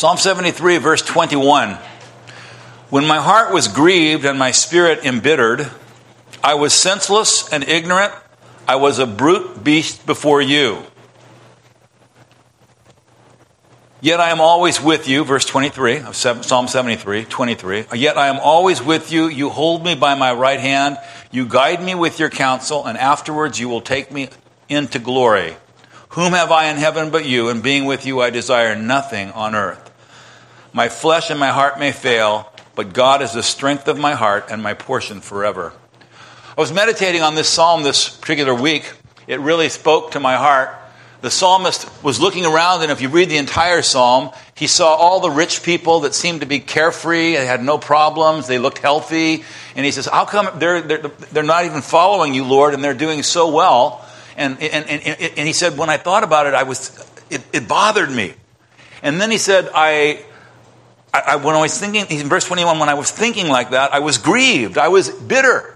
Psalm 73, verse 21. When my heart was grieved and my spirit embittered, I was senseless and ignorant. I was a brute beast before you. Yet I am always with you, verse 23 of Psalm 73, 23. Yet I am always with you. You hold me by my right hand. You guide me with your counsel, and afterwards you will take me into glory. Whom have I in heaven but you? And being with you I desire nothing on earth. My flesh and my heart may fail, but God is the strength of my heart and my portion forever. I was meditating on this psalm this particular week. It really spoke to my heart. The psalmist was looking around, and if you read the entire psalm, he saw all the rich people that seemed to be carefree and had no problems. They looked healthy. And he says, how come they're not even following you, Lord, and they're doing so well? And he said, when I thought about it, it bothered me. And then he said, when I was thinking, in verse 21, when I was thinking like that, I was grieved. I was bitter.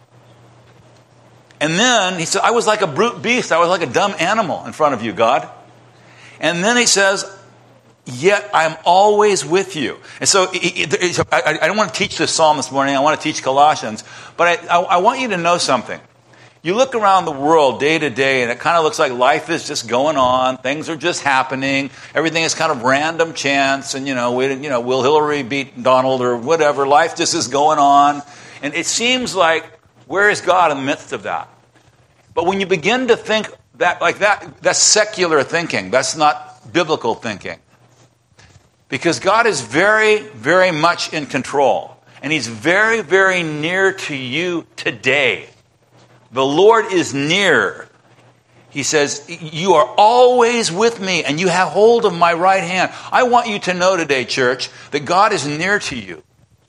And then he said, I was like a brute beast. I was like a dumb animal in front of you, God. And then he says, yet I'm always with you. And so I don't want to teach this psalm this morning. I want to teach Colossians. But I want you to know something. You look around the world day to day, and it kind of looks like life is just going on. Things are just happening. Everything is kind of random chance. And, will Hillary beat Donald or whatever? Life just is going on. And it seems like, where is God in the midst of that? But when you begin to think that like that, that's secular thinking. That's not biblical thinking. Because God is very, very much in control. And He's very, very near to you today. The Lord is near. He says, you are always with me and you have hold of my right hand. I want you to know today, church, that God is near to you.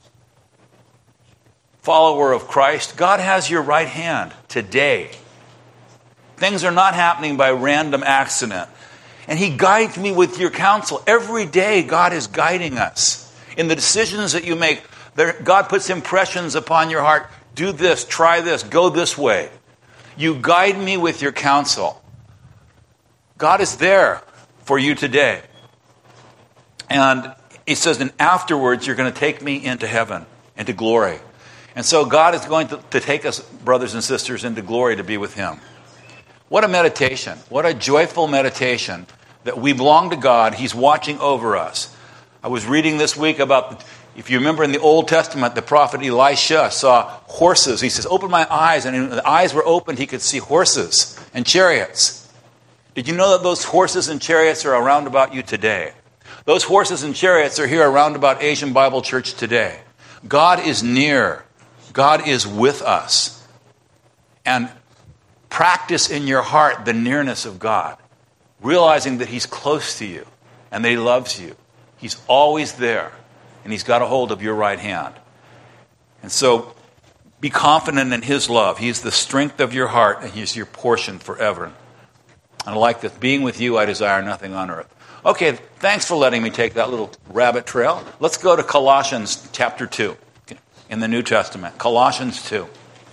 Follower of Christ, God has your right hand today. Things are not happening by random accident. And He guides me with your counsel. Every day, God is guiding us. In the decisions that you make, God puts impressions upon your heart. Do this, try this, go this way. You guide me with your counsel. God is there for you today. And He says, and afterwards, you're going to take me into heaven, into glory. And so God is going to take us, brothers and sisters, into glory to be with Him. What a meditation. What a joyful meditation that we belong to God. He's watching over us. I was reading this week about, if you remember in the Old Testament, the prophet Elisha saw horses. He says, open my eyes. And when the eyes were opened, he could see horses and chariots. Did you know that those horses and chariots are around about you today? Those horses and chariots are here around about Asian Bible Church today. God is near. God is with us. And practice in your heart the nearness of God, realizing that He's close to you and that He loves you. He's always there, and He's got a hold of your right hand. And so be confident in His love. He's the strength of your heart, and He's your portion forever. And I like this. Being with you, I desire nothing on earth. Okay, thanks for letting me take that little rabbit trail. Let's go to Colossians chapter 2. In the New Testament, Colossians 2.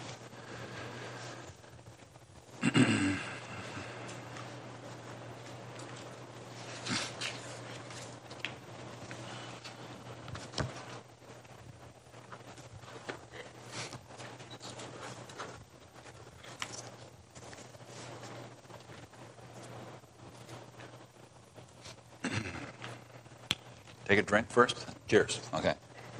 Take a drink first? Cheers. Okay.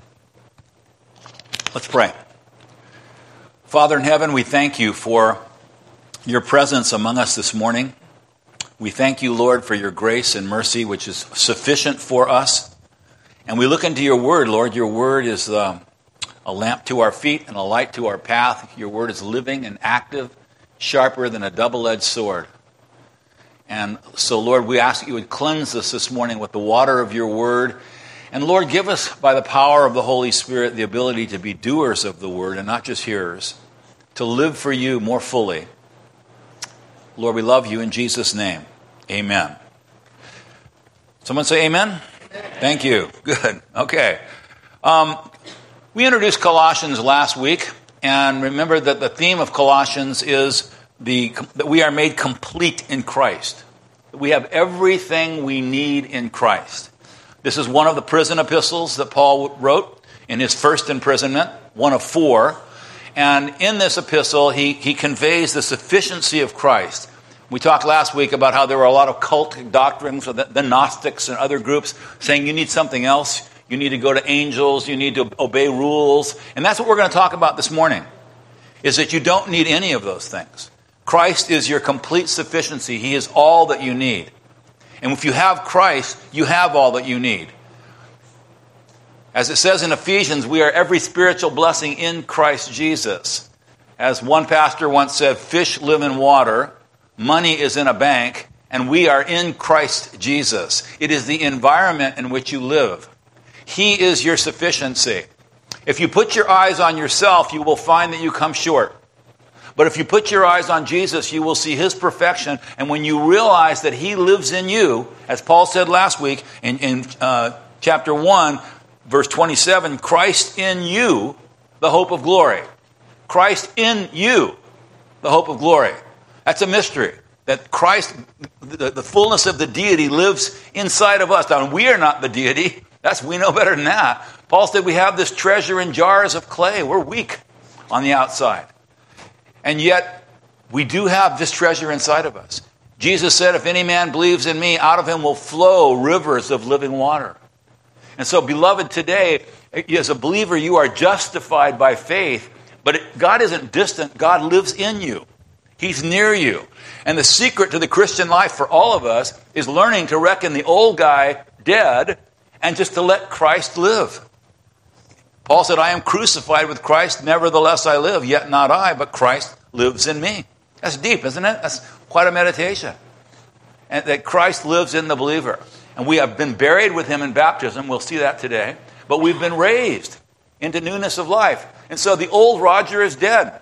Let's pray. Father in heaven, we thank you for your presence among us this morning. We thank you, Lord, for your grace and mercy, which is sufficient for us. And we look into your word, Lord. Your word is a lamp to our feet and a light to our path. Your word is living and active, sharper than a double-edged sword. And so, Lord, we ask that you would cleanse us this morning with the water of your word. And Lord, give us, by the power of the Holy Spirit, the ability to be doers of the word and not just hearers, to live for you more fully. Lord, we love you in Jesus' name. Amen. Someone say amen? Amen. Thank you. Good. Okay. We introduced Colossians last week, and remember that the theme of Colossians is that we are made complete in Christ. We have everything we need in Christ. This is one of the prison epistles that Paul wrote in his first imprisonment, one of 4. And in this epistle, he conveys the sufficiency of Christ. We talked last week about how there were a lot of cult doctrines, the Gnostics and other groups, saying you need something else. You need to go to angels. You need to obey rules. And that's what we're going to talk about this morning, is that you don't need any of those things. Christ is your complete sufficiency. He is all that you need. And if you have Christ, you have all that you need. As it says in Ephesians, we are every spiritual blessing in Christ Jesus. As one pastor once said, fish live in water, money is in a bank, and we are in Christ Jesus. It is the environment in which you live. He is your sufficiency. If you put your eyes on yourself, you will find that you come short. But if you put your eyes on Jesus, you will see his perfection. And when you realize that he lives in you, as Paul said last week in chapter 1, verse 27, Christ in you, the hope of glory. Christ in you, the hope of glory. That's a mystery. That Christ, the fullness of the deity, lives inside of us. Now, we are not the deity. We know better than that. Paul said we have this treasure in jars of clay. We're weak on the outside. And yet, we do have this treasure inside of us. Jesus said, if any man believes in me, out of him will flow rivers of living water. And so, beloved, today, as a believer, you are justified by faith. But God isn't distant. God lives in you. He's near you. And the secret to the Christian life for all of us is learning to reckon the old guy dead and just to let Christ live. Paul said, I am crucified with Christ, nevertheless I live, yet not I, but Christ lives in me. That's deep, isn't it? That's quite a meditation. And that Christ lives in the believer. And we have been buried with him in baptism. We'll see that today. But we've been raised into newness of life. And so the old Roger is dead.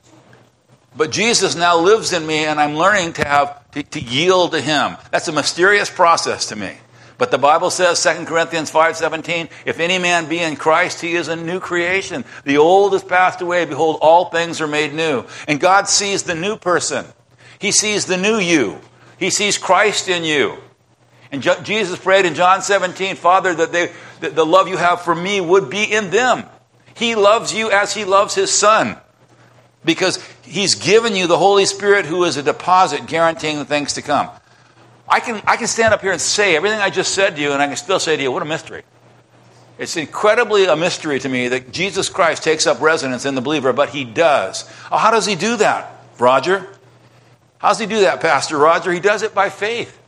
But Jesus now lives in me, and I'm learning to yield to him. That's a mysterious process to me. But the Bible says, 2 Corinthians 5:17, if any man be in Christ, he is a new creation. The old has passed away. Behold, all things are made new. And God sees the new person. He sees the new you. He sees Christ in you. And Jesus prayed in John 17, Father, that the love you have for me would be in them. He loves you as he loves his Son. Because he's given you the Holy Spirit, who is a deposit guaranteeing the things to come. I can stand up here and say everything I just said to you, and I can still say to you, what a mystery. It's incredibly a mystery to me that Jesus Christ takes up residence in the believer, but he does. Oh, how does he do that, Roger? How does he do that, Pastor Roger? He does it by faith.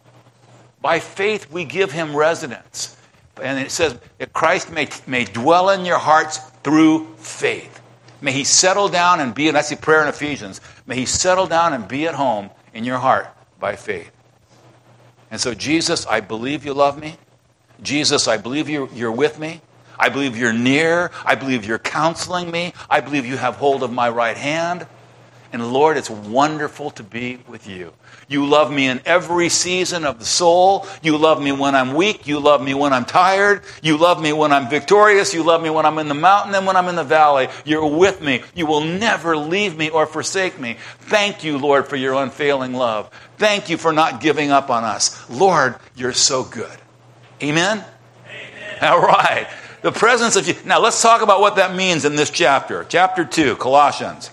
By faith, we give him residence. And it says that Christ may dwell in your hearts through faith. May he settle down and be, and that's the prayer in Ephesians, may he settle down and be at home in your heart by faith. And so, Jesus, I believe you love me. Jesus, I believe you're with me. I believe you're near. I believe you're counseling me. I believe you have hold of my right hand. And Lord, it's wonderful to be with you. You love me in every season of the soul. You love me when I'm weak. You love me when I'm tired. You love me when I'm victorious. You love me when I'm in the mountain and when I'm in the valley. You're with me. You will never leave me or forsake me. Thank you, Lord, for your unfailing love. Thank you for not giving up on us. Lord, you're so good. Amen? Amen. All right. The presence of you. Now, let's talk about what that means in this chapter. Chapter 2, Colossians.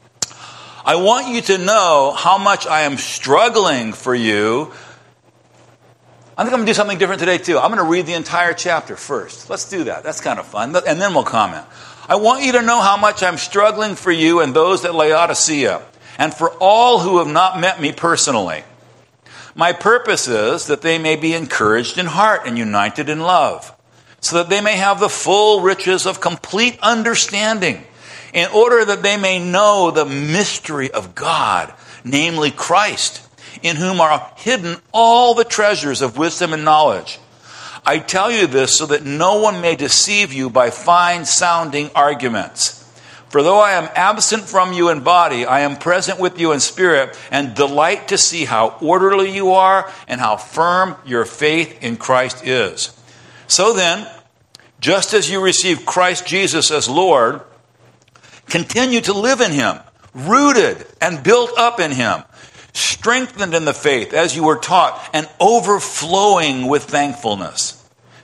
I want you to know how much I am struggling for you. I think I'm going to do something different today, too. I'm going to read the entire chapter first. Let's do that. That's kind of fun. And then we'll comment. I want you to know how much I'm struggling for you and those at Laodicea, and for all who have not met me personally. My purpose is that they may be encouraged in heart and united in love, so that they may have the full riches of complete understanding, in order that they may know the mystery of God, namely Christ, in whom are hidden all the treasures of wisdom and knowledge. I tell you this so that no one may deceive you by fine-sounding arguments. For though I am absent from you in body, I am present with you in spirit, and delight to see how orderly you are and how firm your faith in Christ is. So then, just as you received Christ Jesus as Lord, continue to live in him, rooted and built up in him, strengthened in the faith as you were taught, and overflowing with thankfulness.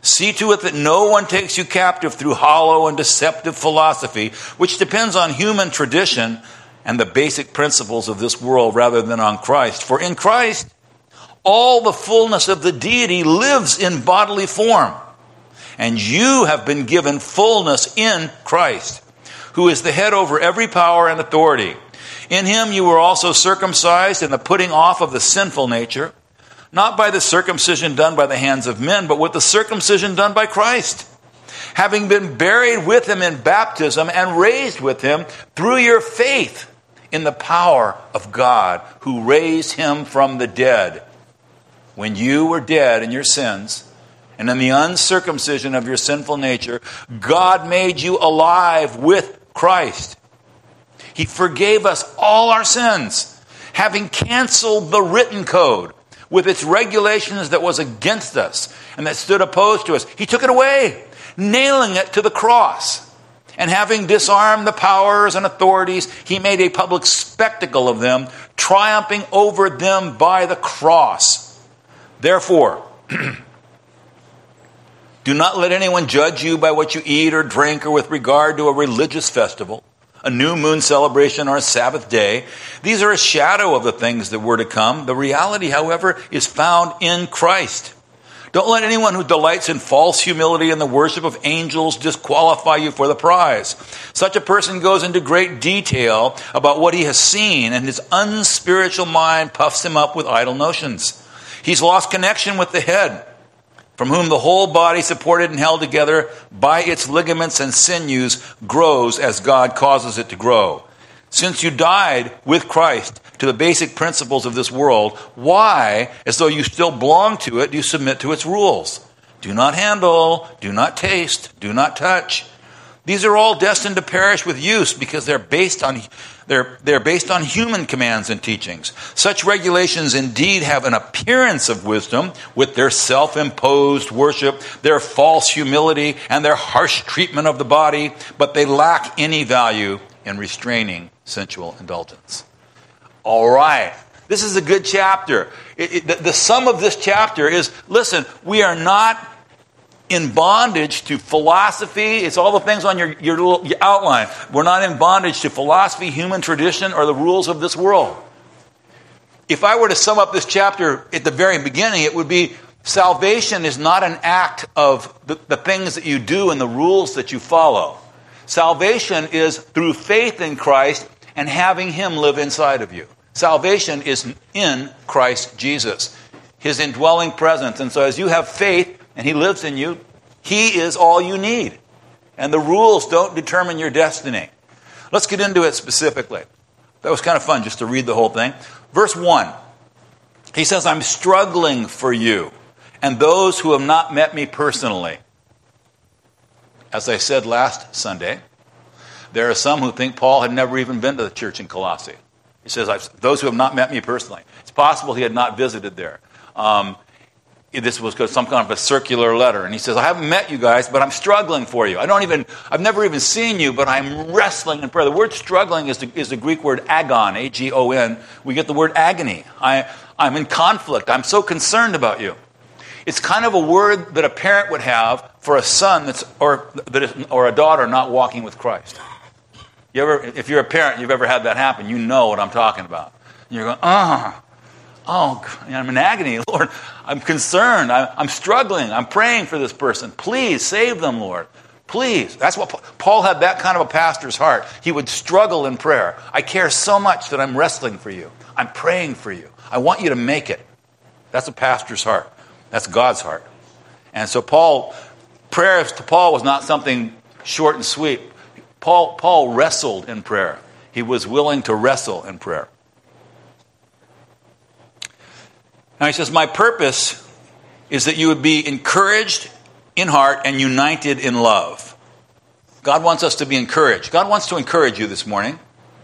See to it that no one takes you captive through hollow and deceptive philosophy, which depends on human tradition and the basic principles of this world rather than on Christ. For in Christ, all the fullness of the deity lives in bodily form. And you have been given fullness in Christ, who is the head over every power and authority. In him you were also circumcised in the putting off of the sinful nature, not by the circumcision done by the hands of men, but with the circumcision done by Christ, having been buried with him in baptism and raised with him through your faith in the power of God, who raised him from the dead. When you were dead in your sins and in the uncircumcision of your sinful nature, God made you alive with Christ. He forgave us all our sins, having canceled the written code with its regulations that was against us and that stood opposed to us. He took it away, nailing it to the cross. And having disarmed the powers and authorities, he made a public spectacle of them, triumphing over them by the cross. Therefore, do not let anyone judge you by what you eat or drink or with regard to a religious festival, a new moon celebration, or a Sabbath day. These are a shadow of the things that were to come. The reality, however, is found in Christ. Don't let anyone who delights in false humility and the worship of angels disqualify you for the prize. Such a person goes into great detail about what he has seen, and his unspiritual mind puffs him up with idle notions. He's lost connection with the head, from whom the whole body, supported and held together by its ligaments and sinews, grows as God causes it to grow. Since you died with Christ to the basic principles of this world, why, as though you still belong to it, do you submit to its rules? Do not handle, do not taste, do not touch. These are all destined to perish with use because they're based on human commands and teachings. Such regulations indeed have an appearance of wisdom with their self-imposed worship, their false humility, and their harsh treatment of the body, but they lack any value in restraining sensual indulgence. All right. This is a good chapter. The sum of this chapter is, listen, we are not in bondage to philosophy. It's all the things on your little outline. We're not in bondage to philosophy, human tradition, or the rules of this world. If I were to sum up this chapter at the very beginning, it would be salvation is not an act of the things that you do and the rules that you follow. Salvation is through faith in Christ and having him live inside of you. Salvation is in Christ Jesus, his indwelling presence. And so as you have faith and he lives in you, he is all you need. And the rules don't determine your destiny. Let's get into it specifically. That was kind of fun just to read the whole thing. Verse 1, he says, I'm struggling for you and those who have not met me personally. As I said last Sunday, there are some who think Paul had never even been to the church in Colossae. He says, those who have not met me personally. It's possible he had not visited there. This was some kind of a circular letter. And he says, I haven't met you guys, but I'm struggling for you. I've never even seen you, but I'm wrestling in prayer. The word struggling is the Greek word agon, A-G-O-N. We get the word agony. I'm in conflict. I'm so concerned about you. It's kind of a word that a parent would have for a son or a daughter not walking with Christ. If you're a parent, you've ever had that happen, you know what I'm talking about. And you're going, I'm in agony, Lord. I'm concerned. I'm struggling. I'm praying for this person. Please save them, Lord. Please. That's what Paul had, that kind of a pastor's heart. He would struggle in prayer. I care so much that I'm wrestling for you. I'm praying for you. I want you to make it. That's a pastor's heart. That's God's heart. And so prayer to Paul was not something short and sweet. Paul wrestled in prayer. He was willing to wrestle in prayer. Now he says, my purpose is that you would be encouraged in heart and united in love. God wants us to be encouraged. God wants to encourage you this morning.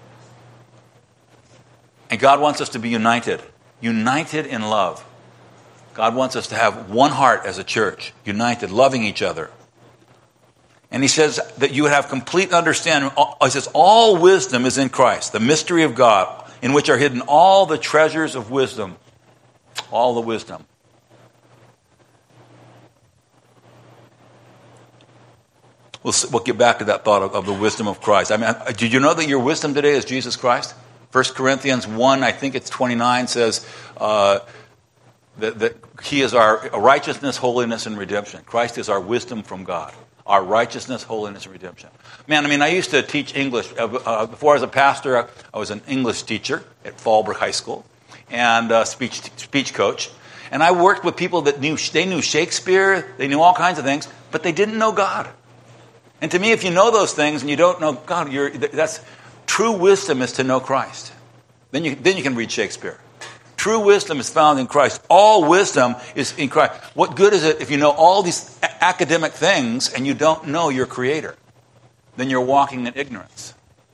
And God wants us to be united in love. God wants us to have one heart as a church, united, loving each other. And he says that you would have complete understanding. He says, all wisdom is in Christ, the mystery of God, in which are hidden all the treasures of wisdom. All the wisdom. We'll get back to that thought of the wisdom of Christ. I mean, did you know that your wisdom today is Jesus Christ? 1 Corinthians 1, I think it's 29, says that he is our righteousness, holiness, and redemption. Christ is our wisdom from God. Our righteousness, holiness, and redemption. Man, I mean, I used to teach English. Before I was a pastor, I was an English teacher at Fallbrook High School and speech coach. And I worked with people that knew Shakespeare, they knew all kinds of things, but they didn't know God. And to me, if you know those things and you don't know God, that's true wisdom is to know Christ. Then you can read Shakespeare. True wisdom is found in Christ. All wisdom is in Christ. What good is it if you know all these academic things and you don't know your Creator? Then you're walking in ignorance.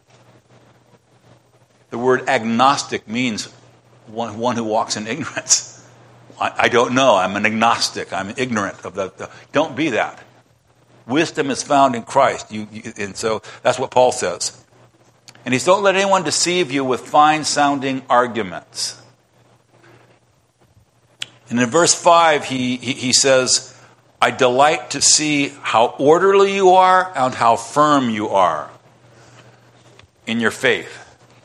The word agnostic means one who walks in ignorance. I don't know. I'm an agnostic. I'm ignorant of the. Don't be that. Wisdom is found in Christ. And so that's what Paul says. And he says, don't let anyone deceive you with fine-sounding arguments. And in verse 5, he says, I delight to see how orderly you are and how firm you are in your faith.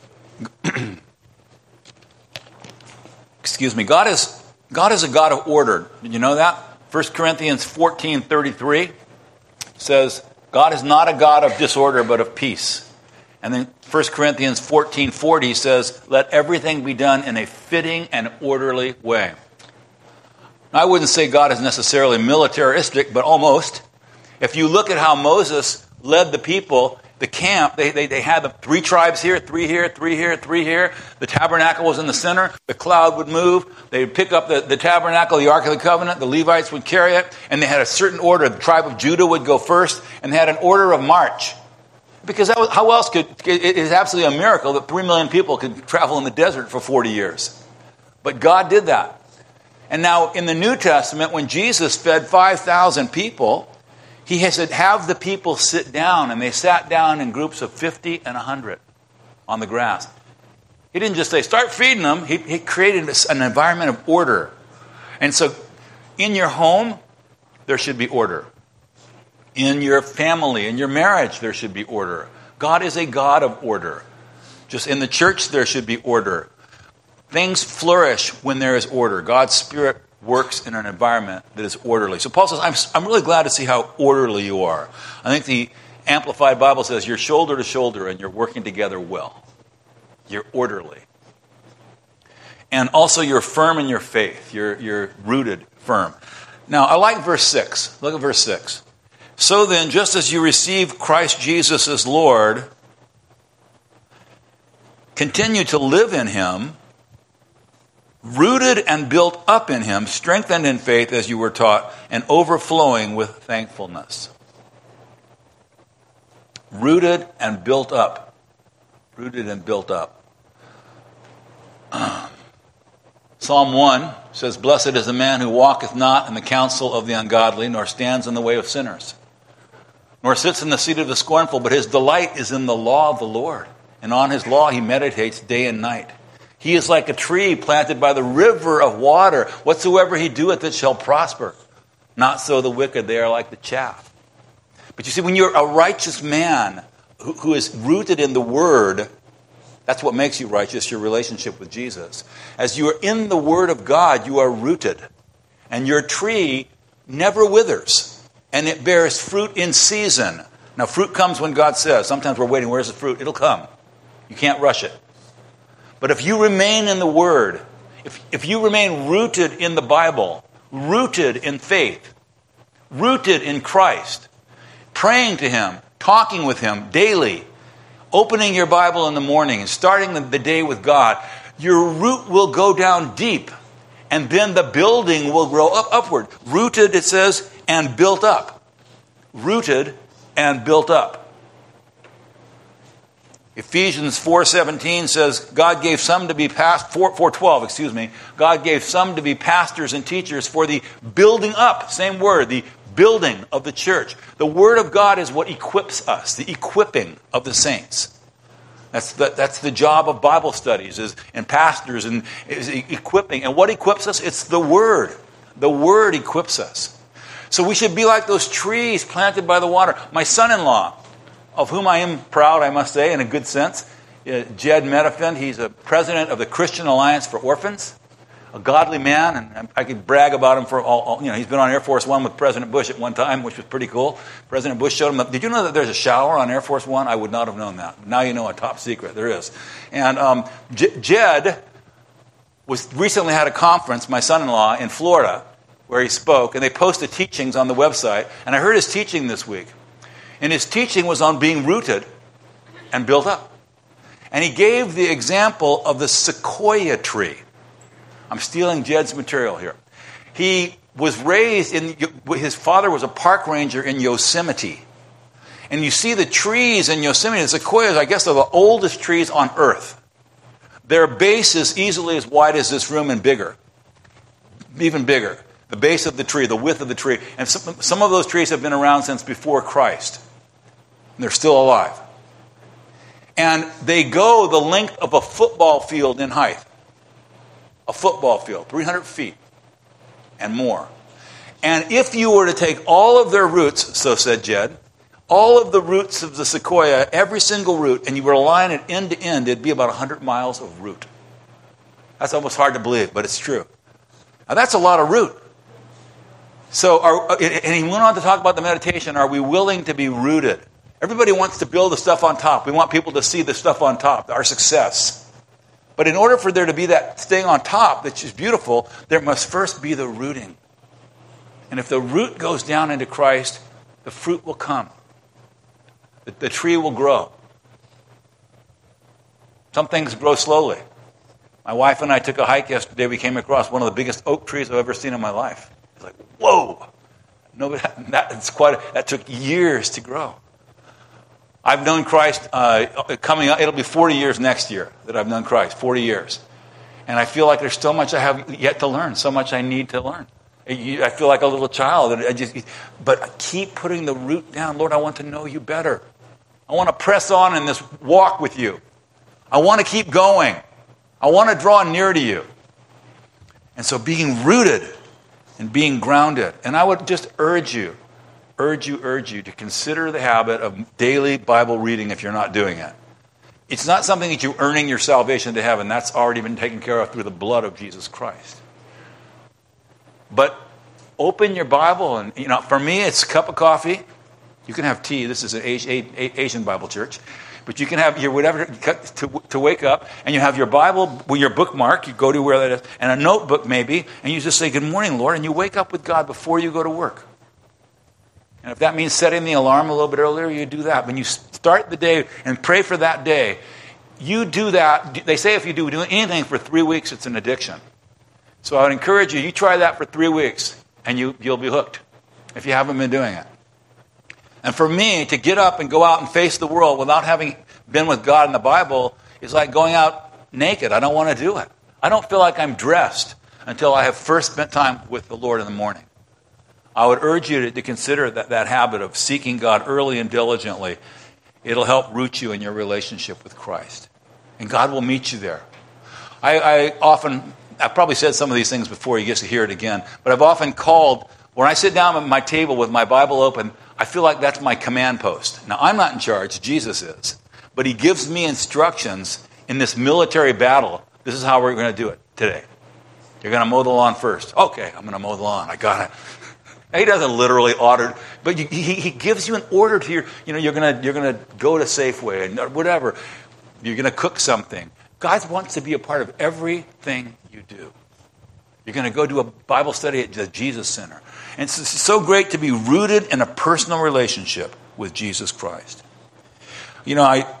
Excuse me. God is a God of order. Did you know that? 1 Corinthians 14:33 says, God is not a God of disorder, but of peace. And then 1 Corinthians 14:40 says, let everything be done in a fitting and orderly way. Now, I wouldn't say God is necessarily militaristic, but almost. If you look at how Moses led the people, the camp, they had the 3 tribes here, 3 here, 3 here, 3 here. The tabernacle was in the center. The cloud would move. They would pick up the tabernacle, the Ark of the Covenant. The Levites would carry it. And they had a certain order. The tribe of Judah would go first. And they had an order of march. Because how else it is absolutely a miracle that 3 million people could travel in the desert for 40 years. But God did that. And now in the New Testament, when Jesus fed 5,000 people, he said, have the people sit down. And they sat down in groups of 50 and 100 on the grass. He didn't just say, start feeding them. He created an environment of order. And so in your home, there should be order. In your family, in your marriage, there should be order. God is a God of order. Just in the church, there should be order. Things flourish when there is order. God's Spirit works in an environment that is orderly. So Paul says, I'm really glad to see how orderly you are. I think the Amplified Bible says you're shoulder to shoulder and you're working together well. You're orderly. And also you're firm in your faith. You're rooted firm. Now, I like verse 6. Look at verse 6. So then, just as you receive Christ Jesus as Lord, continue to live in him, rooted and built up in him, strengthened in faith as you were taught, and overflowing with thankfulness. Rooted and built up. Rooted and built up. Psalm 1 says, blessed is the man who walketh not in the counsel of the ungodly, nor stands in the way of sinners, nor sits in the seat of the scornful, but his delight is in the law of the Lord. And on his law he meditates day and night. He is like a tree planted by the river of water. Whatsoever he doeth, it shall prosper. Not so the wicked, they are like the chaff. But you see, when you're a righteous man who is rooted in the Word, that's what makes you righteous, your relationship with Jesus. As you are in the Word of God, you are rooted. And your tree never withers. And it bears fruit in season. Now, fruit comes when God says. Sometimes we're waiting, where's the fruit? It'll come. You can't rush it. But if you remain in the Word, if you remain rooted in the Bible, rooted in faith, rooted in Christ, praying to Him, talking with Him daily, opening your Bible in the morning and starting the day with God, your root will go down deep, and then the building will grow upward. Rooted, it says, and built up. Rooted and built up. Ephesians 4:17 says, God gave some to be 4:12, excuse me. God gave some to be pastors and teachers for the building up, same word, the building of the church. The Word of God is what equips us, the equipping of the saints. That's the job of Bible studies and pastors and is equipping. And what equips us? It's the Word. The Word equips us. So we should be like those trees planted by the water. My son-in-law, of whom I am proud, I must say, in a good sense, Jed Medefin, he's a president of the Christian Alliance for Orphans, a godly man, and I could brag about him for all he's been on Air Force One with President Bush at one time, which was pretty cool. President Bush showed him, did you know that there's a shower on Air Force One? I would not have known that. Now you know, a top secret, there is. And Jed recently had a conference, my son-in-law, in Florida, where he spoke, and they posted teachings on the website, and I heard his teaching this week. And his teaching was on being rooted and built up. And he gave the example of the sequoia tree. I'm stealing Jed's material here. He was raised his father was a park ranger in Yosemite. And you see the trees in Yosemite, the sequoias, I guess, are the oldest trees on earth. Their base is easily as wide as this room and bigger. Even bigger. The base of the tree, the width of the tree. And some of those trees have been around since before Christ. And they're still alive. And they go the length of a football field in height. A football field, 300 feet and more. And if you were to take all of their roots, so said Jed, all of the roots of the sequoia, every single root, and you were to line it end to end, it'd be about 100 miles of root. That's almost hard to believe, but it's true. Now that's a lot of root. So, and he went on to talk about the meditation, are we willing to be rooted? Everybody wants to build the stuff on top. We want people to see the stuff on top, our success. But in order for there to be that staying on top, which is beautiful, there must first be the rooting. And if the root goes down into Christ, the fruit will come. The tree will grow. Some things grow slowly. My wife and I took a hike yesterday. We came across one of the biggest oak trees I've ever seen in my life. It's like, whoa! No, that took years to grow. I've known Christ coming up. It'll be 40 years next year that I've known Christ, 40 years. And I feel like there's so much I have yet to learn, so much I need to learn. I feel like a little child. But I keep putting the root down. Lord, I want to know you better. I want to press on in this walk with you. I want to keep going. I want to draw near to you. And so being rooted and being grounded. And I would just urge you to consider the habit of daily Bible reading if you're not doing it. It's not something that you're earning your salvation to heaven. That's already been taken care of through the blood of Jesus Christ. But open your Bible, and for me, it's a cup of coffee. You can have tea. This is an Asian Bible church. But you can have your whatever to wake up, and you have your Bible with your bookmark. You go to where that is, and a notebook maybe, and you just say, "Good morning, Lord," and you wake up with God before you go to work. And if that means setting the alarm a little bit earlier, you do that. When you start the day and pray for that day, you do that. They say if you do anything for 3 weeks, it's an addiction. So I would encourage you try that for 3 weeks, and you'll be hooked if you haven't been doing it. And for me, to get up and go out and face the world without having been with God in the Bible is like going out naked. I don't want to do it. I don't feel like I'm dressed until I have first spent time with the Lord in the morning. I would urge you to consider that habit of seeking God early and diligently. It'll help root you in your relationship with Christ. And God will meet you there. I've probably said some of these things before, you get to hear it again, but I've often called, when I sit down at my table with my Bible open, I feel like that's my command post. Now, I'm not in charge, Jesus is. But he gives me instructions in this military battle. This is how we're going to do it today. You're going to mow the lawn first. Okay, I'm going to mow the lawn. I got it. He doesn't literally order, but he gives you an order to you're going to go to Safeway and whatever. You're going to cook something. God wants to be a part of everything you do. You're going to go do a Bible study at the Jesus Center. And it's so great to be rooted in a personal relationship with Jesus Christ. We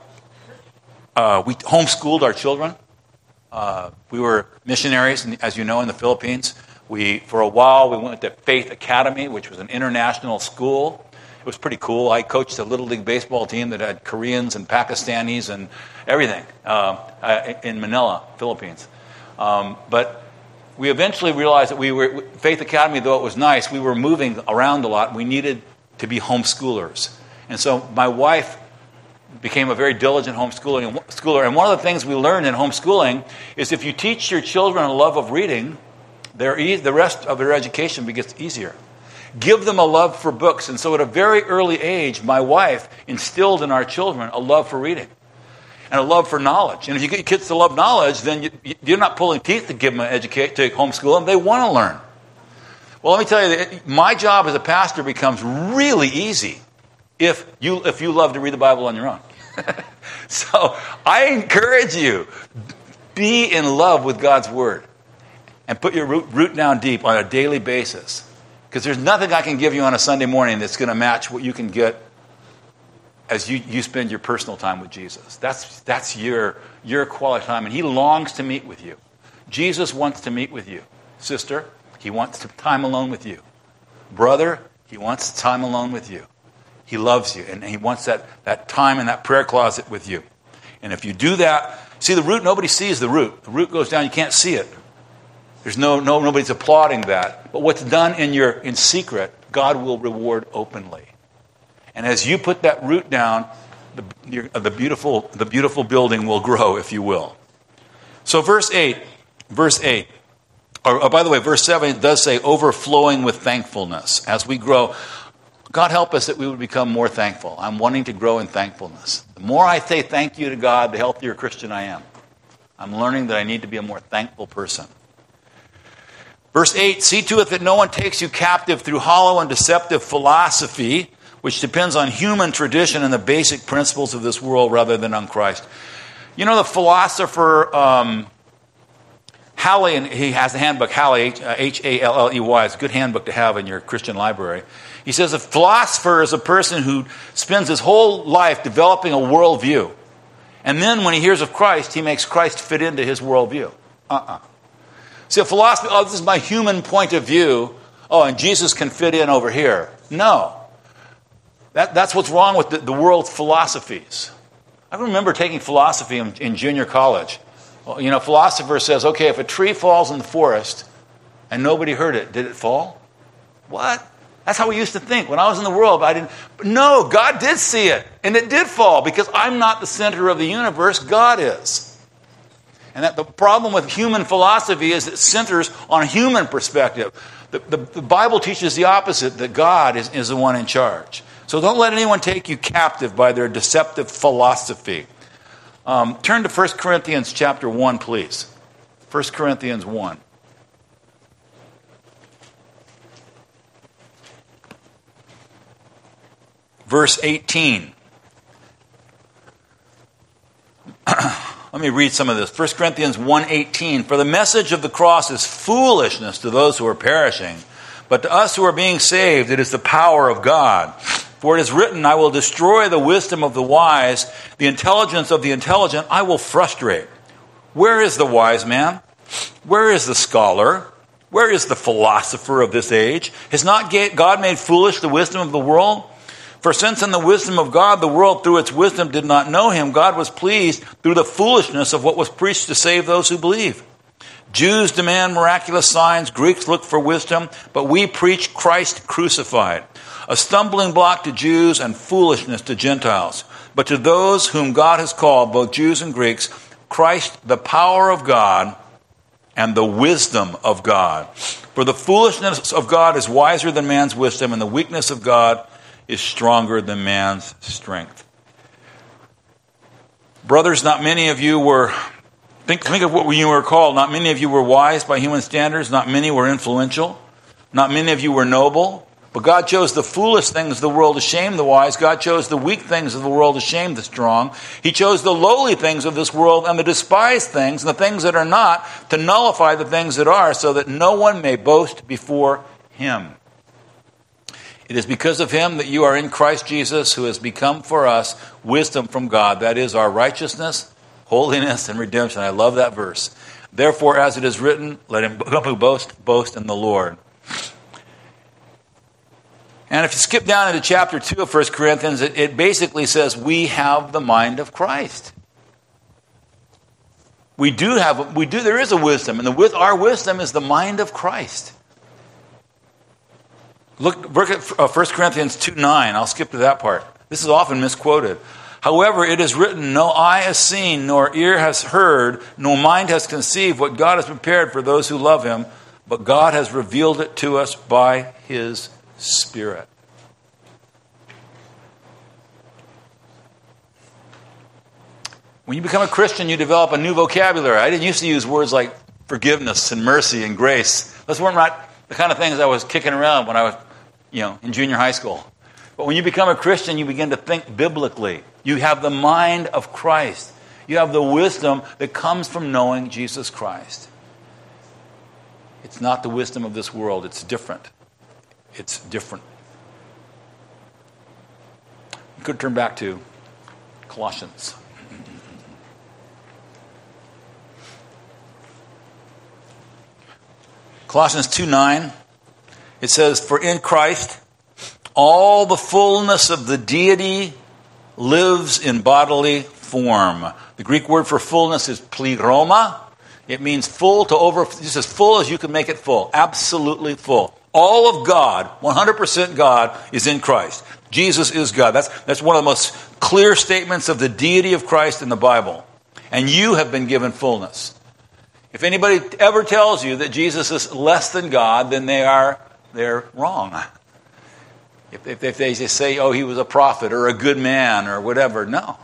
homeschooled our children. We were missionaries, as you know, in the Philippines. For a while, we went to Faith Academy, which was an international school. It was pretty cool. I coached a Little League baseball team that had Koreans and Pakistanis and everything in Manila, Philippines. But we eventually realized that Faith Academy, though it was nice, we were moving around a lot. We needed to be homeschoolers. And so my wife became a very diligent homeschooler. And one of the things we learned in homeschooling is if you teach your children a love of reading, the rest of their education gets easier. Give them a love for books. And so at a very early age, my wife instilled in our children a love for reading and a love for knowledge. And if you get your kids to love knowledge, then you're not pulling teeth to give them an educate, to homeschool them. They want to learn. Well, let me tell you, my job as a pastor becomes really easy if you love to read the Bible on your own. So I encourage you, be in love with God's Word and put your root down deep on a daily basis. Because there's nothing I can give you on a Sunday morning that's going to match what you can get as you spend your personal time with Jesus. That's your quality time, and He longs to meet with you. Jesus wants to meet with you. Sister, He wants time alone with you. Brother, He wants time alone with you. He loves you, and He wants that time in that prayer closet with you. And if you do that, see the root, nobody sees the root. The root goes down, you can't see it. There's nobody's applauding that. But what's done in secret, God will reward openly. And as you put that root down, the beautiful building will grow, if you will. So verse 8, by the way, verse 7 does say overflowing with thankfulness. As we grow, God help us that we would become more thankful. I'm wanting to grow in thankfulness. The more I say thank you to God, the healthier Christian I am. I'm learning that I need to be a more thankful person. Verse 8, see to it that no one takes you captive through hollow and deceptive philosophy, which depends on human tradition and the basic principles of this world rather than on Christ. You know the philosopher Halley, and he has the handbook, Halley, Halley. It's a good handbook to have in your Christian library. He says a philosopher is a person who spends his whole life developing a worldview. And then when he hears of Christ, he makes Christ fit into his worldview. See, a philosophy, this is my human point of view. And Jesus can fit in over here. No. That's what's wrong with the world's philosophies. I remember taking philosophy in junior college. Well, philosopher says, okay, if a tree falls in the forest and nobody heard it, did it fall? What? That's how we used to think. When I was in the world, I didn't. No, God did see it, and it did fall because I'm not the center of the universe. God is. And that the problem with human philosophy is it centers on a human perspective. The Bible teaches the opposite, that God is the one in charge. So don't let anyone take you captive by their deceptive philosophy. Turn to 1 Corinthians chapter 1, please. 1 Corinthians 1. Verse 18. Let me read some of this. 1 Corinthians 1:18. For the message of the cross is foolishness to those who are perishing, but to us who are being saved, it is the power of God. For it is written, I will destroy the wisdom of the wise, the intelligence of the intelligent I will frustrate. Where is the wise man? Where is the scholar? Where is the philosopher of this age? Has not God made foolish the wisdom of the world? For since in the wisdom of God, the world through its wisdom did not know Him, God was pleased through the foolishness of what was preached to save those who believe. Jews demand miraculous signs, Greeks look for wisdom, but we preach Christ crucified, a stumbling block to Jews and foolishness to Gentiles. But to those whom God has called, both Jews and Greeks, Christ the power of God and the wisdom of God. For the foolishness of God is wiser than man's wisdom, and the weakness of God is stronger than man's strength. Brothers, not many of you were, think of what you were called, not many of you were wise by human standards, not many were influential, not many of you were noble, but God chose the foolish things of the world to shame the wise. God chose the weak things of the world to shame the strong. He chose the lowly things of this world and the despised things and the things that are not to nullify the things that are, so that no one may boast before Him. It is because of Him that you are in Christ Jesus, who has become for us wisdom from God. That is our righteousness, holiness, and redemption. I love that verse. Therefore, as it is written, let him who boast in the Lord. And if you skip down into chapter 2 of 1 Corinthians, it basically says we have the mind of Christ. There is a wisdom, and our wisdom is the mind of Christ. Look at 1 Corinthians 2:9. I'll skip to that part. This is often misquoted. However, it is written, no eye has seen, nor ear has heard, nor mind has conceived what God has prepared for those who love Him, but God has revealed it to us by His Spirit. When you become a Christian, you develop a new vocabulary. I didn't used to use words like forgiveness and mercy and grace. Those weren't the kind of things I was kicking around when I was, in junior high school. But when you become a Christian, you begin to think biblically. You have the mind of Christ. You have the wisdom that comes from knowing Jesus Christ. It's not the wisdom of this world. It's different. It's different. You could turn back to Colossians. Colossians 2:9, it says, "For in Christ all the fullness of the deity lives in bodily form." The Greek word for fullness is pleroma. It means full to over, just as full as you can make it full. Absolutely full. All of God, 100% God, is in Christ. Jesus is God. That's one of the most clear statements of the deity of Christ in the Bible. And you have been given fullness. If anybody ever tells you that Jesus is less than God, then they're wrong. If they just say, oh, he was a prophet or a good man or whatever, no.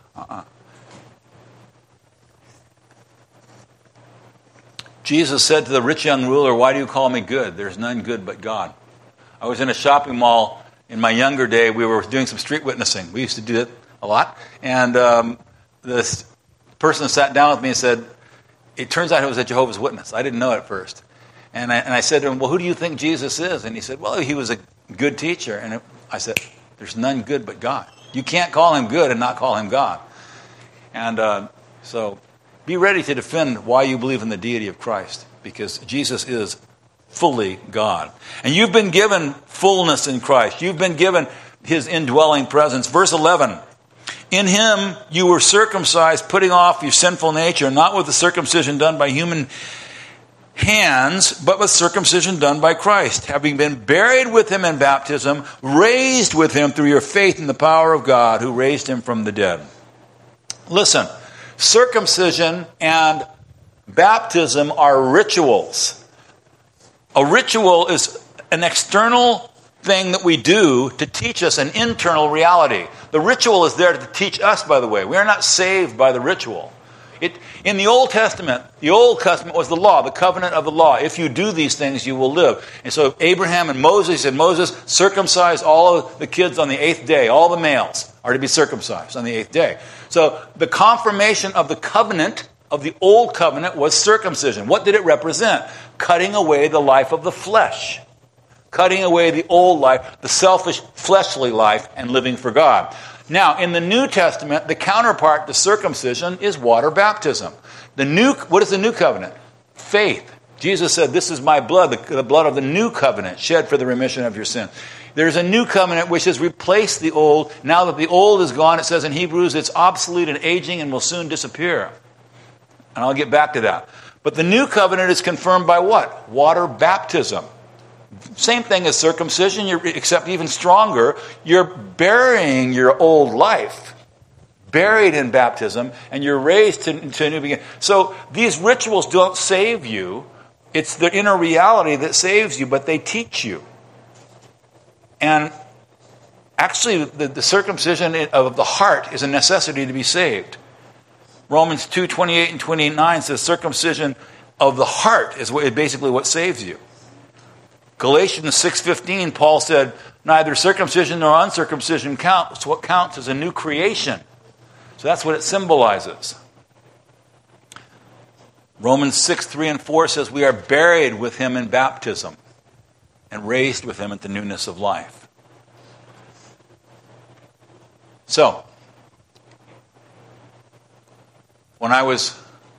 Jesus said to the rich young ruler, "Why do you call me good? There's none good but God." I was in a shopping mall in my younger day. We were doing some street witnessing. We used to do it a lot. And this person sat down with me and said, it turns out it was a Jehovah's Witness. I didn't know it at first. And I said to him, "Well, who do you think Jesus is?" And he said, "Well, he was a good teacher." And I said, "There's none good but God. You can't call him good and not call him God." And so be ready to defend why you believe in the deity of Christ, because Jesus is fully God. And you've been given fullness in Christ. You've been given his indwelling presence. Verse 11, "In him you were circumcised, putting off your sinful nature, not with the circumcision done by human hands, but with circumcision done by Christ, having been buried with him in baptism, raised with him through your faith in the power of God who raised him from the dead." Listen, circumcision and baptism are rituals. A ritual is an external thing that we do to teach us an internal reality. The ritual is there to teach us, by the way. We are not saved by the ritual. In the Old Testament was the law, the covenant of the law. If you do these things, you will live. And so Abraham and Moses said, Moses, circumcise all of the kids on the 8th day. All the males are to be circumcised on the 8th day. So the confirmation of the covenant, of the Old Covenant, was circumcision. What did it represent? Cutting away the life of the flesh. Cutting away the old life, the selfish, fleshly life, and living for God. Now, in the New Testament, the counterpart to circumcision is water baptism. What is the new covenant? Faith. Jesus said, "This is my blood, the blood of the new covenant, shed for the remission of your sin." There's a new covenant which has replaced the old. Now that the old is gone, it says in Hebrews, it's obsolete and aging and will soon disappear. And I'll get back to that. But the new covenant is confirmed by what? Water baptism. Same thing as circumcision, except even stronger. You're burying your old life, buried in baptism, and you're raised to a new beginning. So these rituals don't save you. It's the inner reality that saves you, but they teach you. And actually, the circumcision of the heart is a necessity to be saved. Romans 2:28 and 29 says circumcision of the heart is basically what saves you. Galatians 6:15, Paul said, "Neither circumcision nor uncircumcision counts. What counts is a new creation." So that's what it symbolizes. Romans 6:3 and 4 says we are buried with him in baptism and raised with him at the newness of life. So, when I was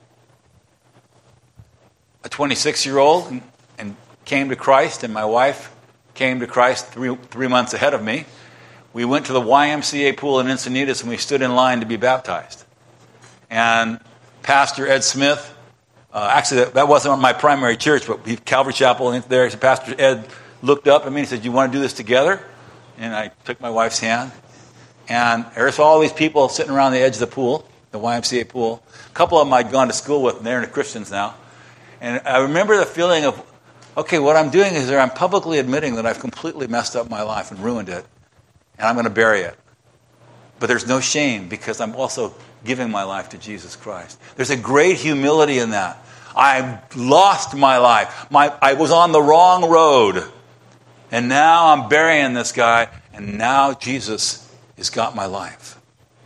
a 26-year-old and came to Christ, and my wife came to Christ three months ahead of me, we went to the YMCA pool in Encinitas and we stood in line to be baptized. And Pastor Ed Smith, actually that wasn't my primary church, but Calvary Chapel there, so Pastor Ed looked up at me and said, "You want to do this together?" And I took my wife's hand. And there's all these people sitting around the edge of the pool, the YMCA pool. A couple of them I'd gone to school with, and they're Christians now. And I remember the feeling of okay, what I'm doing is I'm publicly admitting that I've completely messed up my life and ruined it, and I'm going to bury it. But there's no shame because I'm also giving my life to Jesus Christ. There's a great humility in that. I lost my life. I was on the wrong road. And now I'm burying this guy, and now Jesus has got my life.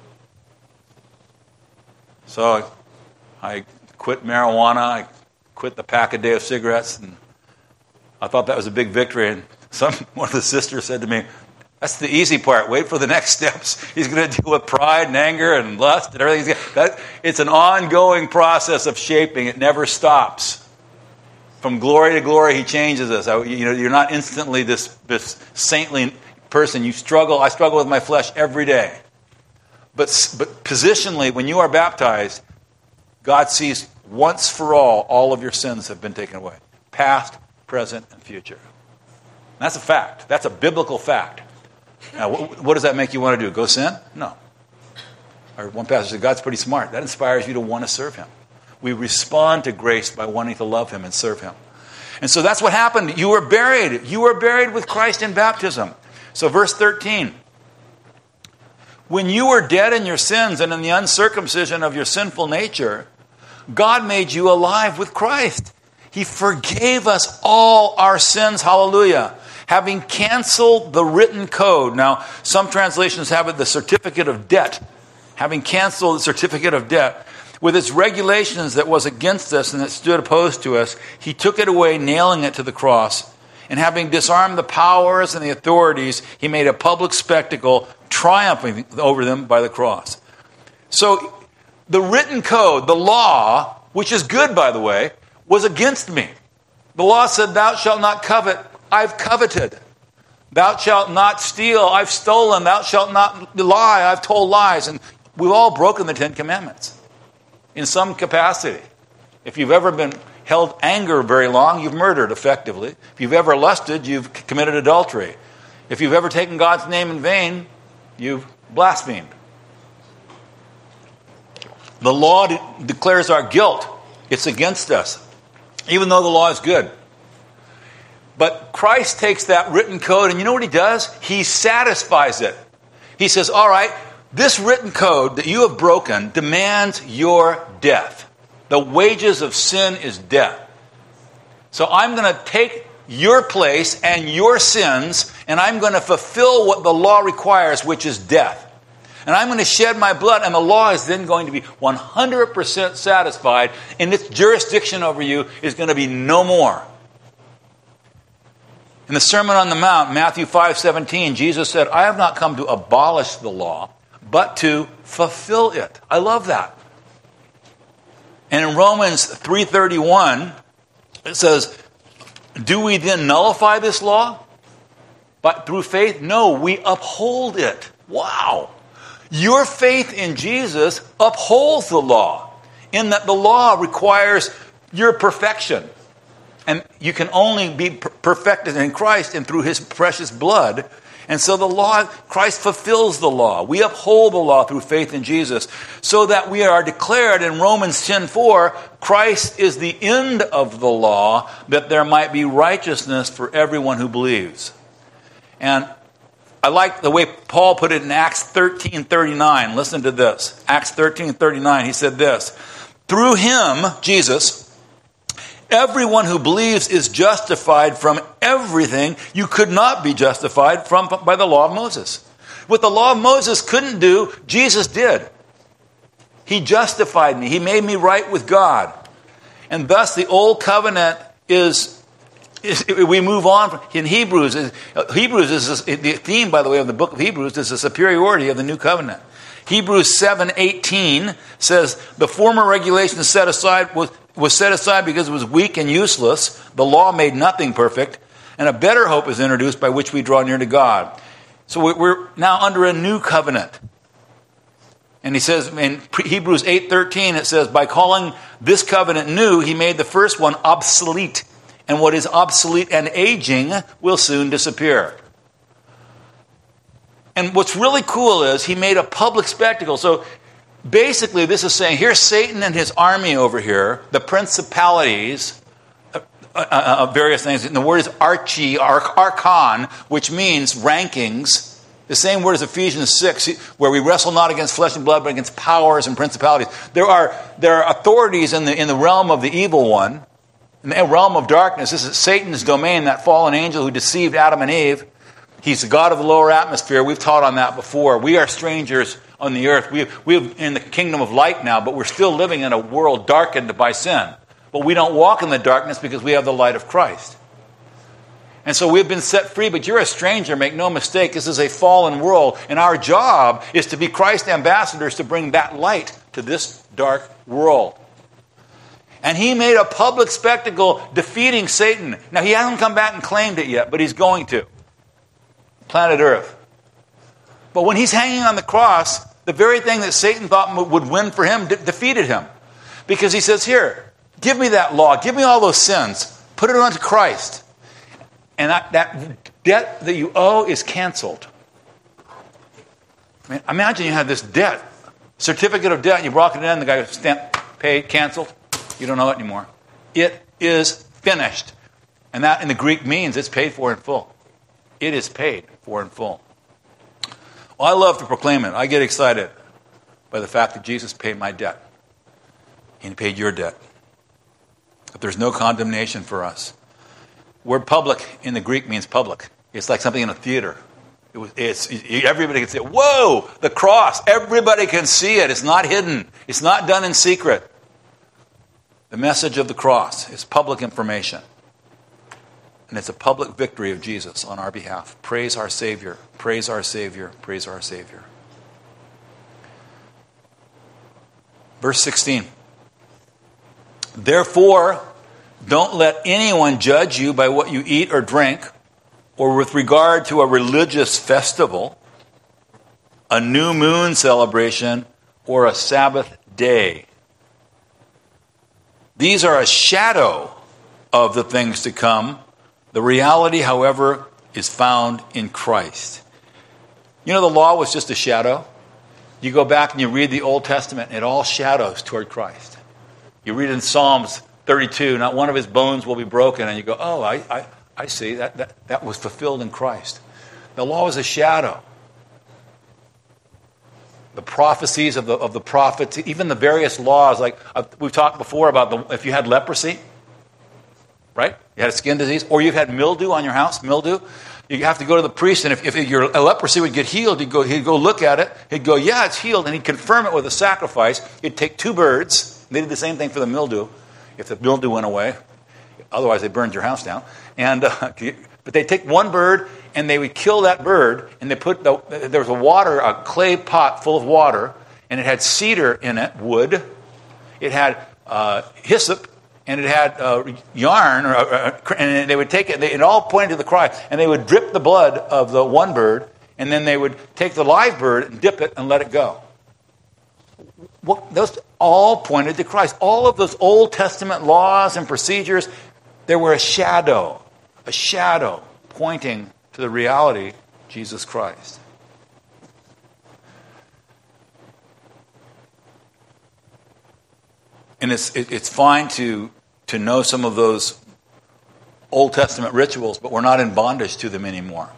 So I quit marijuana. I quit the pack a day of cigarettes, and I thought that was a big victory. And one of the sisters said to me, "That's the easy part. Wait for the next steps. He's going to deal with pride and anger and lust and everything." It's an ongoing process of shaping. It never stops. From glory to glory, he changes us. You're not instantly this saintly person. You struggle. I struggle with my flesh every day. But positionally, when you are baptized, God sees once for all of your sins have been taken away. Past, present, and future. And that's a fact. That's a biblical fact. Now, what does that make you want to do? Go sin? No. Or one pastor said, God's pretty smart. That inspires you to want to serve him. We respond to grace by wanting to love him and serve him. And so that's what happened. You were buried. You were buried with Christ in baptism. So verse 13. When you were dead in your sins and in the uncircumcision of your sinful nature, God made you alive with Christ. He forgave us all our sins. Hallelujah. Having canceled the written code. Now, some translations have it the certificate of debt. Having canceled the certificate of debt. With its regulations that was against us and that stood opposed to us, he took it away, nailing it to the cross. And having disarmed the powers and the authorities, he made a public spectacle, triumphing over them by the cross. So the written code, the law, which is good, by the way, was against me. The law said, thou shalt not covet. I've coveted. Thou shalt not steal. I've stolen. Thou shalt not lie. I've told lies. And we've all broken the 10 Commandments. In some capacity. If you've ever been held anger very long, you've murdered effectively. If you've ever lusted, you've committed adultery. If you've ever taken God's name in vain, you've blasphemed. The law declares our guilt. It's against us, even though the law is good. But Christ takes that written code, and you know what he does? He satisfies it. He says, all right, this written code that you have broken demands your death. The wages of sin is death. So I'm going to take your place and your sins, and I'm going to fulfill what the law requires, which is death. And I'm going to shed my blood, and the law is then going to be 100% satisfied, and its jurisdiction over you is going to be no more. In the Sermon on the Mount, Matthew 5:17, Jesus said, I have not come to abolish the law, but to fulfill it. I love that. And in Romans 3:31, it says, do we then nullify this law? But through faith? No, we uphold it. Wow. Your faith in Jesus upholds the law, in that the law requires your perfection. And you can only be perfected in Christ and through his precious blood. And so the law, Christ fulfills the law. We uphold the law through faith in Jesus, so that we are declared in Romans 10:4, Christ is the end of the law, that there might be righteousness for everyone who believes. And I like the way Paul put it in Acts 13:39. Listen to this. Acts 13:39. He said this, through him, Jesus, everyone who believes is justified from everything you could not be justified from by the law of Moses. What the law of Moses couldn't do, Jesus did. He justified me. He made me right with God. And thus the old covenant is we move on. In Hebrews is the theme, by the way, of the book of Hebrews is the superiority of the new covenant. Hebrews 7:18 says, the former regulation was set aside because it was weak and useless. The law made nothing perfect. And a better hope is introduced by which we draw near to God. So we're now under a new covenant. And he says in Hebrews 8:13, it says, by calling this covenant new, he made the first one obsolete. And what is obsolete and aging will soon disappear. And what's really cool is he made a public spectacle. So basically this is saying, here's Satan and his army over here, the principalities, various things. And the word is archon, which means rankings. The same word as Ephesians 6, where we wrestle not against flesh and blood, but against powers and principalities. There are authorities in the realm of the evil one, in the realm of darkness. This is Satan's domain, that fallen angel who deceived Adam and Eve. He's the god of the lower atmosphere. We've taught on that before. We are strangers on the earth. We're in the kingdom of light now, but we're still living in a world darkened by sin. But we don't walk in the darkness because we have the light of Christ. And so we've been set free, but you're a stranger, make no mistake. This is a fallen world, and our job is to be Christ ambassadors to bring that light to this dark world. And he made a public spectacle defeating Satan. Now, he hasn't come back and claimed it yet, but he's going to. Planet Earth. But when he's hanging on the cross, the very thing that Satan thought would win for him defeated him. Because he says, here, give me that law, give me all those sins, put it onto Christ. And that debt that you owe is canceled. I mean, imagine you have this debt, certificate of debt, and you walk it in, the guy goes, stamp, paid, canceled. You don't owe it anymore. It is finished. And that in the Greek means it's paid for in full. It is paid for in full. Well, I love to proclaim it. I get excited by the fact that Jesus paid my debt. He paid your debt. That there's no condemnation for us. Word public in the Greek means public. It's like something in a theater. Everybody can see it. Whoa, the cross. Everybody can see it. It's not hidden. It's not done in secret. The message of the cross is public information. And it's a public victory of Jesus on our behalf. Praise our Savior. Praise our Savior. Praise our Savior. Verse 16. Therefore, don't let anyone judge you by what you eat or drink, or with regard to a religious festival, a new moon celebration, or a Sabbath day. These are a shadow of the things to come. The reality, however, is found in Christ. You know, the law was just a shadow. You go back and you read the Old Testament, and it all shadows toward Christ. You read in Psalms 32, not one of his bones will be broken. And you go, oh, I see. That was fulfilled in Christ. The law is a shadow. The prophecies of the prophets, even the various laws, like we've talked before about if you had leprosy, right? You had a skin disease, or you've had mildew on your house, mildew. You have to go to the priest, and if your leprosy would get healed, he'd go look at it. He'd go, yeah, it's healed, and he'd confirm it with a sacrifice. He'd take 2 birds. They did the same thing for the mildew. If the mildew went away, otherwise they burned your house down. And but they'd take 1 bird, and they would kill that bird, and they put there was a clay pot full of water, and it had cedar in it, wood. It had hyssop, and it had yarn, and they would take it. It all pointed to the Christ, and they would drip the blood of the 1 bird, and then they would take the live bird and dip it and let it go. Those all pointed to Christ. All of those Old Testament laws and procedures, they were a shadow pointing to the reality, Jesus Christ. And it's fine to know some of those Old Testament rituals, but we're not in bondage to them anymore.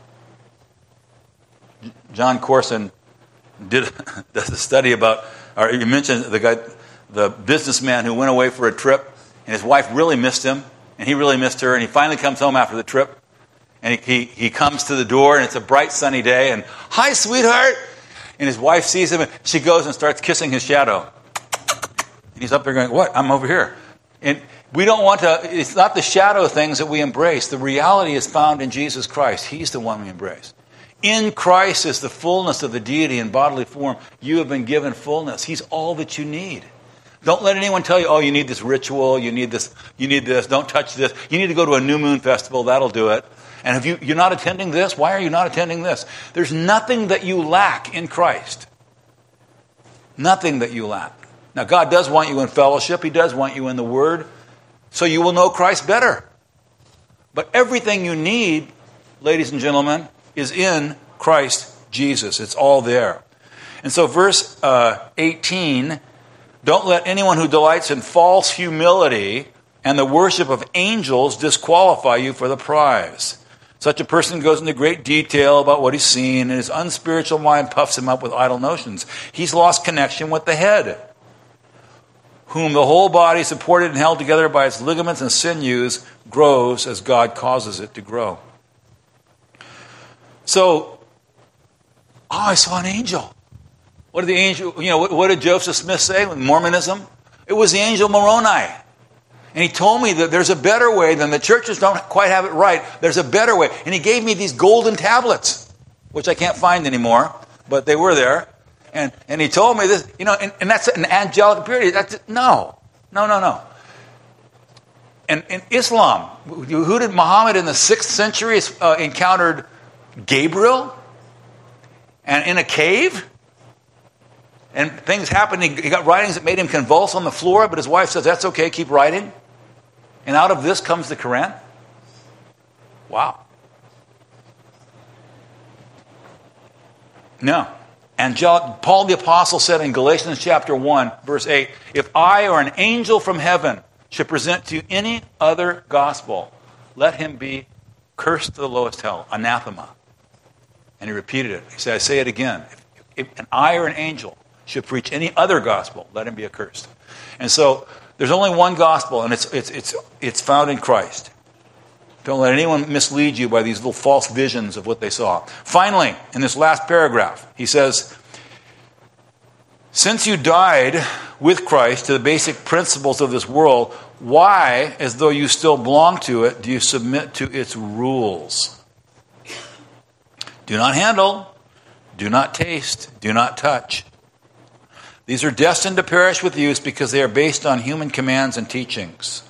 John Corson does a study about, or you mentioned the businessman who went away for a trip, and his wife really missed him, and he really missed her, and he finally comes home after the trip, and he comes to the door, and it's a bright sunny day, and, hi, sweetheart, and his wife sees him, and she goes and starts kissing his shadow. And he's up there going, what? I'm over here. And we don't want to, it's not the shadow things that we embrace. The reality is found in Jesus Christ. He's the one we embrace. In Christ is the fullness of the deity in bodily form. You have been given fullness. He's all that you need. Don't let anyone tell you, oh, you need this ritual, you need this, don't touch this. You need to go to a new moon festival, that'll do it. And if you're not attending this, why are you not attending this? There's nothing that you lack in Christ. Nothing that you lack. Now, God does want you in fellowship. He does want you in the Word. So you will know Christ better. But everything you need, ladies and gentlemen, is in Christ Jesus. It's all there. And so verse 18, don't let anyone who delights in false humility and the worship of angels disqualify you for the prize. Such a person goes into great detail about what he's seen, and his unspiritual mind puffs him up with idle notions. He's lost connection with the head, whom the whole body, supported and held together by its ligaments and sinews, grows as God causes it to grow. So, I saw an angel. What did the angel, what did Joseph Smith say with Mormonism? It was the angel Moroni. And he told me that there's a better way than the churches don't quite have it right. There's a better way. And he gave me these golden tablets, which I can't find anymore, but they were there. And he told me this, and that's an angelic purity. No. And in Islam, who did Muhammad in the 6th century encountered Gabriel? And in a cave? And things happened. He got writings that made him convulse on the floor, but his wife says, that's okay, keep writing. And out of this comes the Quran? Wow. No. Paul the Apostle said in Galatians chapter 1, verse 8, if I or an angel from heaven should present to you any other gospel, let him be cursed to the lowest hell, anathema. And he repeated it. He said, I say it again. If an I or an angel should preach any other gospel, let him be accursed. And so there's only one gospel, and it's found in Christ. Don't let anyone mislead you by these little false visions of what they saw. Finally, in this last paragraph, he says, since you died with Christ to the basic principles of this world, why, as though you still belong to it, do you submit to its rules? Do not handle, do not taste, do not touch. These are destined to perish with use because they are based on human commands and teachings.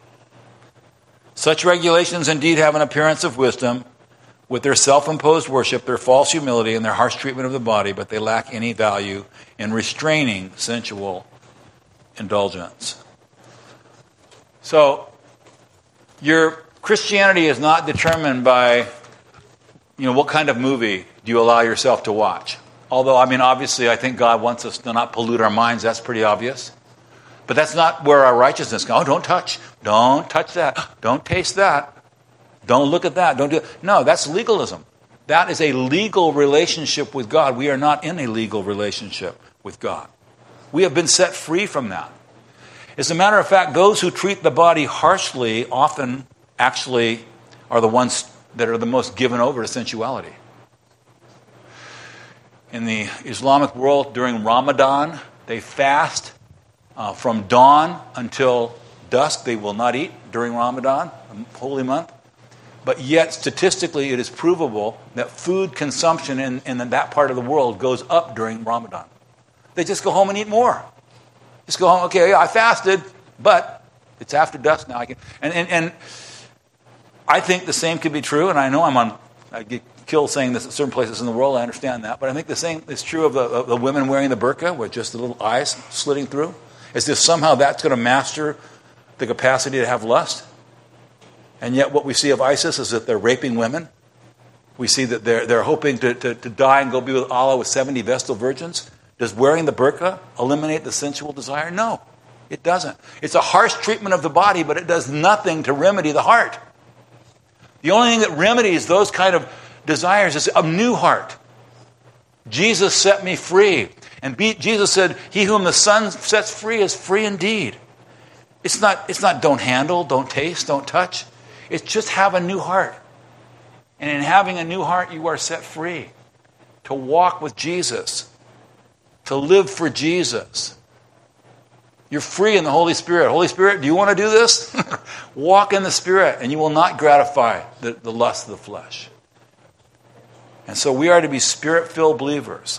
Such regulations indeed have an appearance of wisdom with their self-imposed worship, their false humility, and their harsh treatment of the body, but they lack any value in restraining sensual indulgence. So, your Christianity is not determined by, what kind of movie do you allow yourself to watch? Although, obviously, I think God wants us to not pollute our minds. That's pretty obvious. But that's not where our righteousness goes. Oh, don't touch that. Don't taste that. Don't look at that. Don't do it. No, that's legalism. That is a legal relationship with God. We are not in a legal relationship with God. We have been set free from that. As a matter of fact, those who treat the body harshly often actually are the ones that are the most given over to sensuality. In the Islamic world, during Ramadan, they fast from dawn until dusk. They will not eat during Ramadan, a holy month. But yet, statistically, it is provable that food consumption in that part of the world goes up during Ramadan. They just go home and eat more. Just go home, okay, yeah, I fasted, but it's after dusk now. And I think the same could be true, and I know I get killed saying this at certain places in the world, I understand that, but I think the same is true of the women wearing the burqa with just the little eyes slitting through. Is this somehow that's going to master the capacity to have lust? And yet what we see of ISIS is that they're raping women. We see that they're hoping to die and go be with Allah with 70 Vestal virgins. Does wearing the burqa eliminate the sensual desire? No, it doesn't. It's a harsh treatment of the body, but it does nothing to remedy the heart. The only thing that remedies those kind of desires is a new heart. Jesus set me free. And Jesus said, he whom the Son sets free is free indeed. It's not don't handle, don't taste, don't touch. It's just have a new heart. And in having a new heart, you are set free to walk with Jesus, to live for Jesus. You're free in the Holy Spirit. Holy Spirit, do you want to do this? Walk in the Spirit, and you will not gratify the lust of the flesh. And so we are to be Spirit-filled believers.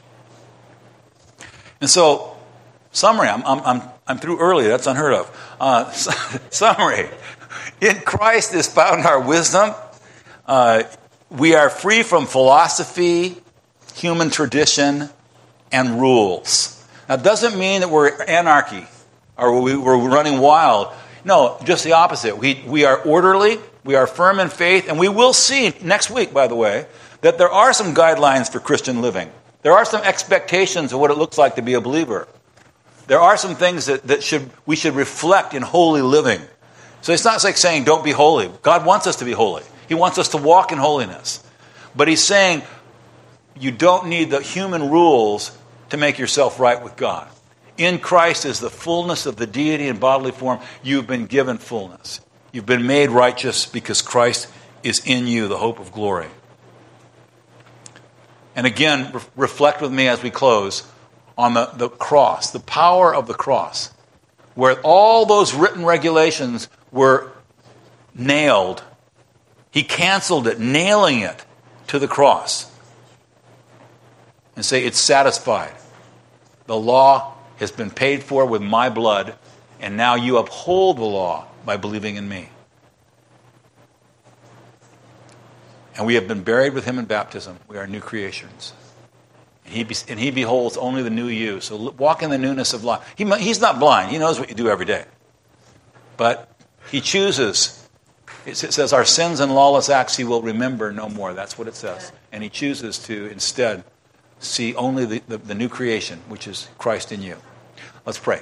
And so, summary, I'm through early, that's unheard of. Summary, in Christ is found our wisdom. We are free from philosophy, human tradition, and rules. Now, it doesn't mean that we're anarchy or we're running wild. No, just the opposite. We are orderly, we are firm in faith, and we will see next week, by the way, that there are some guidelines for Christian living. There are some expectations of what it looks like to be a believer. There are some things that we should reflect in holy living. So it's not like saying don't be holy. God wants us to be holy. He wants us to walk in holiness. But he's saying you don't need the human rules to make yourself right with God. In Christ is the fullness of the deity in bodily form. You've been given fullness. You've been made righteous because Christ is in you, the hope of glory. And again, reflect with me as we close on the cross, the power of the cross, where all those written regulations were nailed. He canceled it, nailing it to the cross. And say, it's satisfied. The law has been paid for with my blood, and now you uphold the law by believing in me. And we have been buried with him in baptism. We are new creations. And he beholds only the new you. So walk in the newness of life. He's not blind. He knows what you do every day. But he chooses. It says, our sins and lawless acts he will remember no more. That's what it says. And he chooses to instead see only the new creation, which is Christ in you. Let's pray.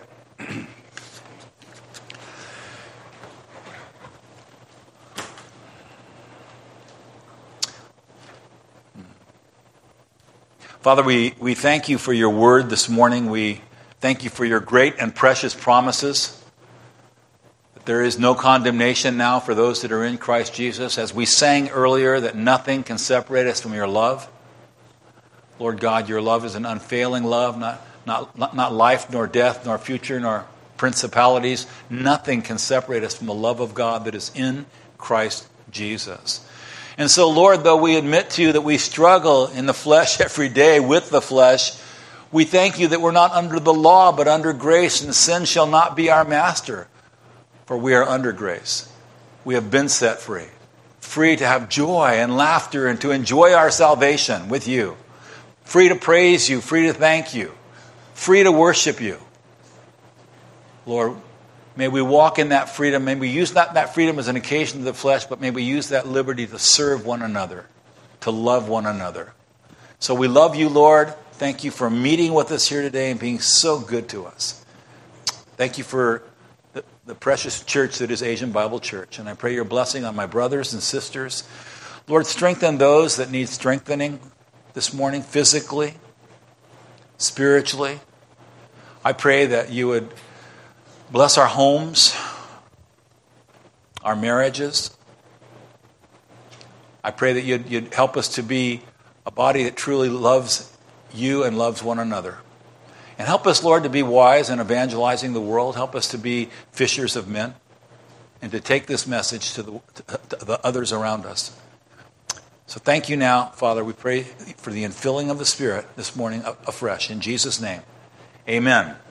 Father, we thank you for your word this morning. We thank you for your great and precious promises. That there is no condemnation now for those that are in Christ Jesus. As we sang earlier, that nothing can separate us from your love. Lord God, your love is an unfailing love, not life, nor death, nor future, nor principalities. Nothing can separate us from the love of God that is in Christ Jesus. And so, Lord, though we admit to you that we struggle in the flesh every day with the flesh, we thank you that we're not under the law, but under grace, and sin shall not be our master, for we are under grace. We have been set free, free to have joy and laughter and to enjoy our salvation with you, free to praise you, free to thank you, free to worship you. Lord, may we walk in that freedom. May we use that freedom as an occasion to the flesh, but may we use that liberty to serve one another, to love one another. So we love you, Lord. Thank you for meeting with us here today and being so good to us. Thank you for the precious church that is Asian Bible Church. And I pray your blessing on my brothers and sisters. Lord, strengthen those that need strengthening this morning, physically, spiritually. I pray that you would bless our homes, our marriages. I pray that you'd help us to be a body that truly loves you and loves one another. And help us, Lord, to be wise in evangelizing the world. Help us to be fishers of men and to take this message to the others around us. So thank you now, Father. We pray for the infilling of the Spirit this morning afresh. In Jesus' name, amen.